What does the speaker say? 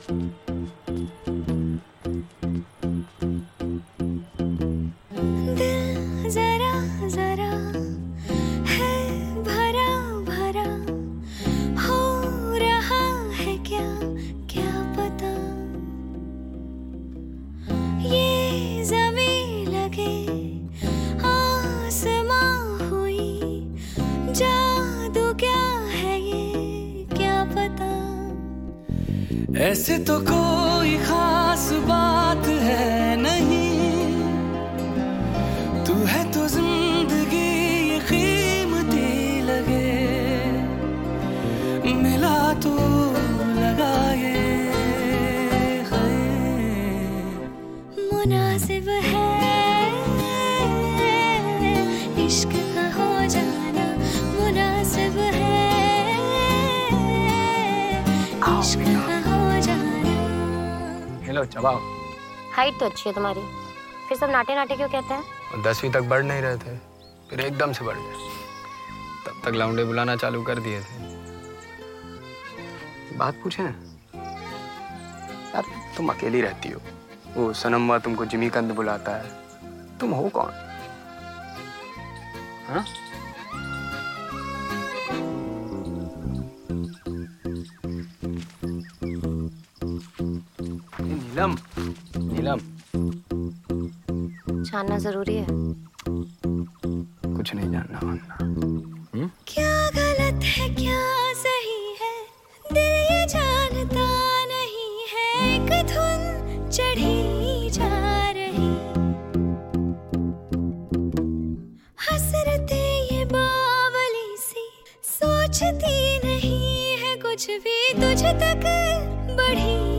दिल जरा जरा है भरा भरा, हो रहा है क्या क्या पता, ये ज़मीं लगे आसमां हुई, जादू क्या है ये क्या पता। ऐसे तो कोई खास बात है नहीं, तू है तो जिंदगी ये कीमती लगे, मिला तो लगा ये मुनासिब है इश्क का हो जाना, मुनासिब है इश्क का हो जाना। हेलो चबाओ। हाइट तो अच्छी है तुम्हारी, फिर सब नाटे नाटे क्यों कहते हैं? 10वीं तक बढ़ नहीं रहे थे, फिर एकदम से बढ़ गए, तब तक लौंडे बुलाना चालू कर दिए थे। बात पूछें यार, तुम अकेली रहती हो, वो सनम्मा तुमको जिमीकंद बुलाता है, तुम हो कौन? हाँ? नीलम, नीलम जानना जरूरी है? कुछ नहीं जानना वरना। क्या गलत है क्या सही है, दिल ये जानता नहीं है, एक धुन चढ़ी जा रही, हसरते ये बावली सी, सोचती नहीं है कुछ भी, तुझ तक बढ़ी